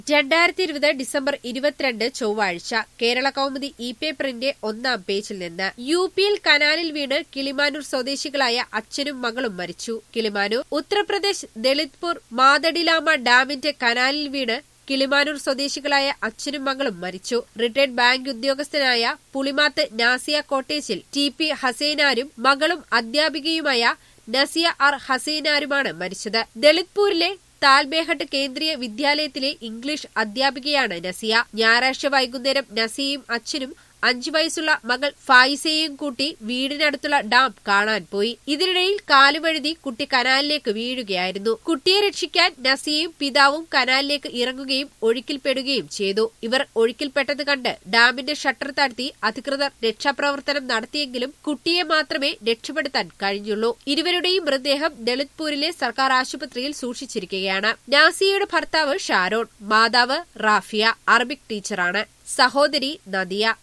2020 December 22 ചൊവ്വാഴ്ച കേരള കൗമുദി പേപ്പറിന്റെ ഒന്നാം പേജിൽ നിന്ന് യുപിയിൽ കനാലിൽ വീണ് കിളിമാനൂർ സ്വദേശികളായ അച്ഛനും മകളും മരിച്ചു. കിളിമാനൂർ ഉത്തർപ്രദേശ് ദളിത്പൂർ മാതഡിലാമ ഡാമിന്റെ കനാലിൽ വീണ് കിളിമാനൂർ സ്വദേശികളായ അച്ഛനും മകളും മരിച്ചു. റിട്ടയർഡ് ബാങ്ക് ഉദ്യോഗസ്ഥനായ പുളിമാത്ത് നാസിയ കോട്ടേജിൽ ടി.പി. ഹസൈനാരും മകളും അധ്യാപികയുമായ നസിയ ആർ ഹസൈനാരുമാണ് മരിച്ചത്. ദളിത്പൂരിലെ താൽബേഹട്ട് കേന്ദ്രീയ വിദ്യാലയത്തിലെ ഇംഗ്ലീഷ് അധ്യാപികയാണ് നസിയ. ഞായറാഴ്ച വൈകുന്നേരം നസിയയും അച്ഛനും 5 വയസ്സുള്ള മകൾ ഫായിസയെയും കൂട്ടി വീടിനടുത്തുള്ള ഡാം കാണാൻ പോയി. ഇതിനിടയിൽ കാലുവഴുതി കുട്ടി കനാലിലേക്ക് വീഴുകയായിരുന്നു. കുട്ടിയെ രക്ഷിക്കാൻ നസിയയും പിതാവും കനാലിലേക്ക് ഇറങ്ങുകയും ഒഴുക്കിൽപ്പെടുകയും ചെയ്തു. ഇവർ ഒഴുക്കിൽപ്പെട്ടത് കണ്ട് ഡാമിന്റെ ഷട്ടർ താഴ്ത്തി അധികൃതർ രക്ഷാപ്രവർത്തനം നടത്തിയെങ്കിലും കുട്ടിയെ മാത്രമേ രക്ഷപ്പെടുത്താൻ കഴിഞ്ഞുള്ളൂ. ഇരുവരുടെയും മൃതദേഹം ദളിത്പൂരിലെ സർക്കാർ ആശുപത്രിയിൽ സൂക്ഷിച്ചിരിക്കുകയാണ്. നാസിയയുടെ ഭർത്താവ് ഷാരോൺ, മാതാവ് റാഫിയ അറബിക് ടീച്ചറാണ്. സഹോദരി നദിയ.